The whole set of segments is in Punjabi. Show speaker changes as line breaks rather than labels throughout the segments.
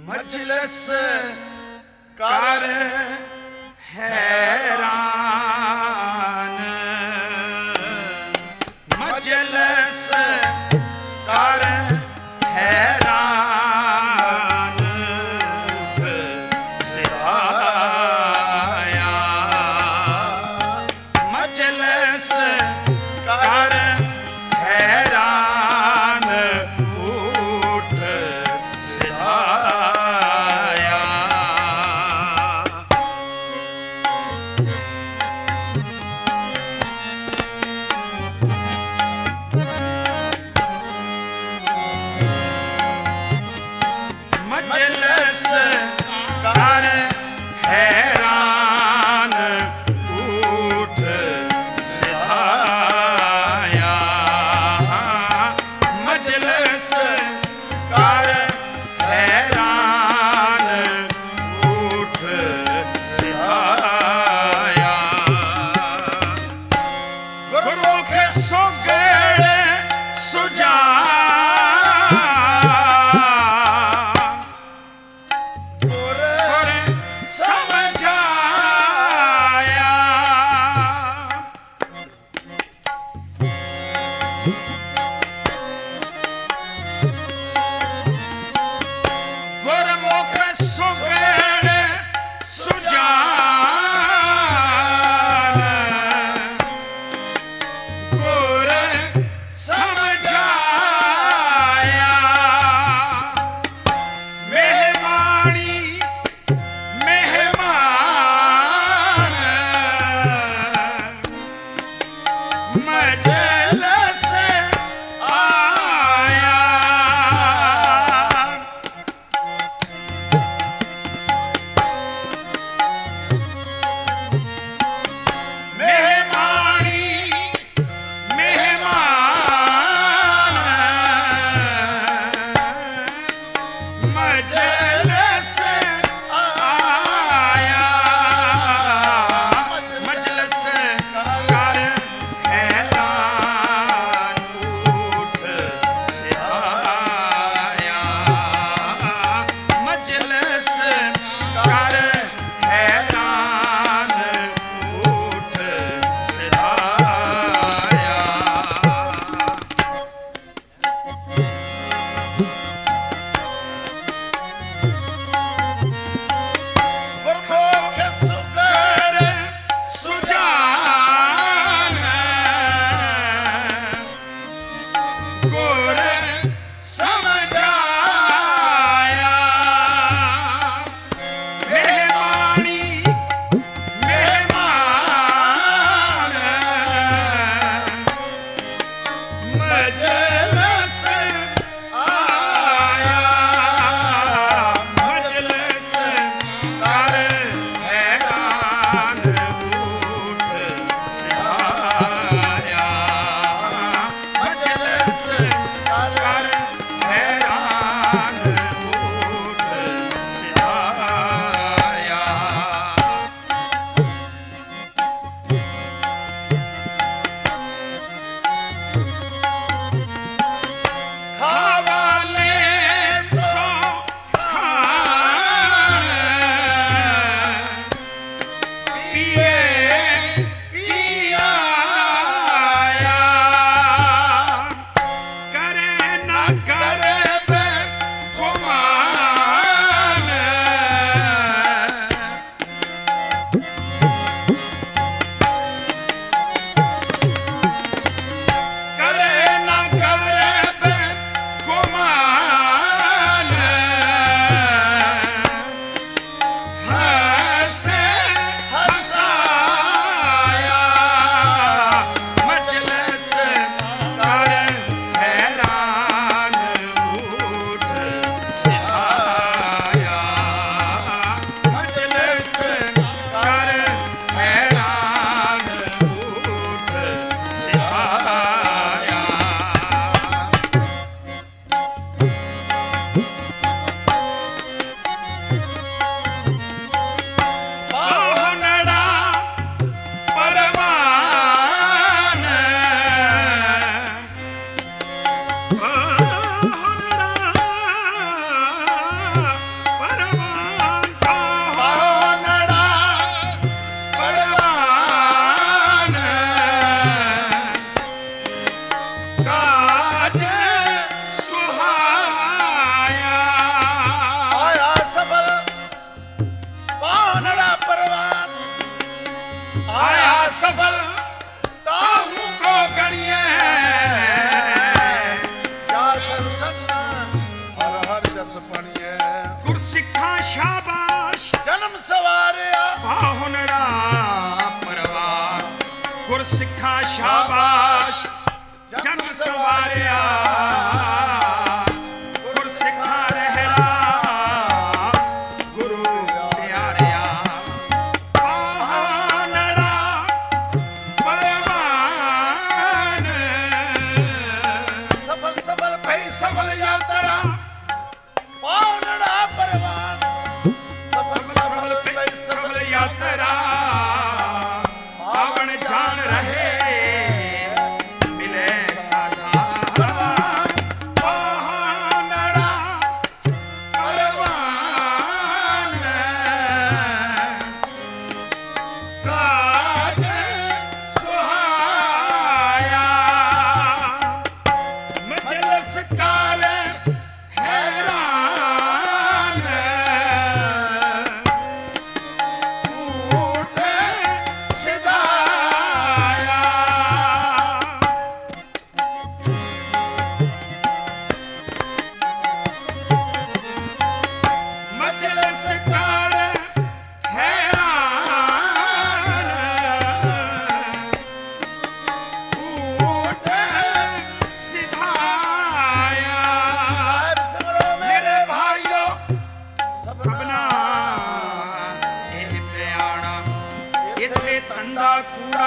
मजलिस कर हैरान, मजलिस कर हैरान, सिहाया मजलिस कर हैरान, उठ सिहाया। मजलिस कर हैरान, उठ सिहाया। मजलिस कर हैरान, उठ सिहाया। गुरु के सुगड़े सुजा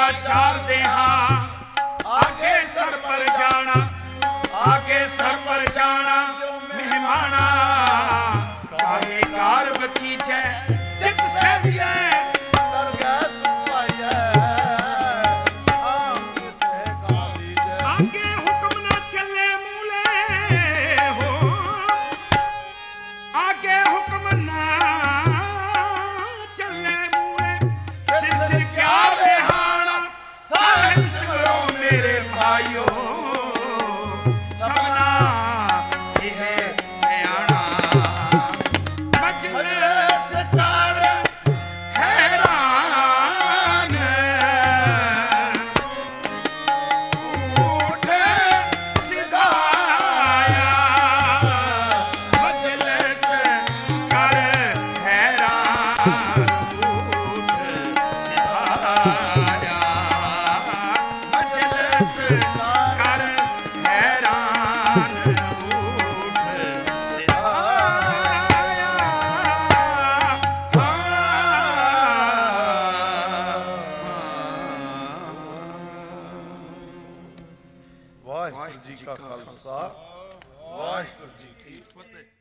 ਚਾਰਦੇ ਹਾਂ ਆਗੇ ਸਰ ਪਰ ਜਾਣਾ, ਆਗੇ ਸਰ ਪਰ ਜਾਣਾ ਮਹਿਮਾਨਾ ਕਾਹੇ ਕਾਰ ਬਕੀਜੈ ਜਿਤ ਸਹਿਬੀਐ
ਦਰਗਾਹ ਸੁਭਾਈਐ ਆਮ ਕਿਸੇ ਕਾਲੀਜੈ
ਆਗੇ ਹੁਕਮ ਨਾ ਚੱਲੇ ਮੂਲੇ ਹੋ, ਆਗੇ ਹੁਕਮ ਨਾ ਚੱਲੇ ਮੂਲੇ ਸਿਰ ਸਿਰ ਕਿਆ ਵਿਹਾਣਾ ਸਾਹਿਬ ਸਿਮਰੋ ਮੇਰੇ ਭਾਈਓ ਸਭਨਾ ਇਹ ਨਿਆਣਾ ਮਜਲਿਸ ਕਰ ਹੈਰਾਨ ਊਠ ਸਿਧਾਇਆ, ਮਜਲਿਸ ਕਰ ਹੈਰਾਨ ਊਠ ਸਿਧਾਇਆ, ਮਜਲਿਸ ਕਰ ਹੈਰਾਨ ਊਠ ਸਿਧਾਇਆ।
ਵਾਹਿਗੁਰੂ ਜੀ ਕਾ ਖਾਲਸਾ ਵਾਹਿਗੁਰੂ ਜੀ ਕੀ ਫਤਿਹ।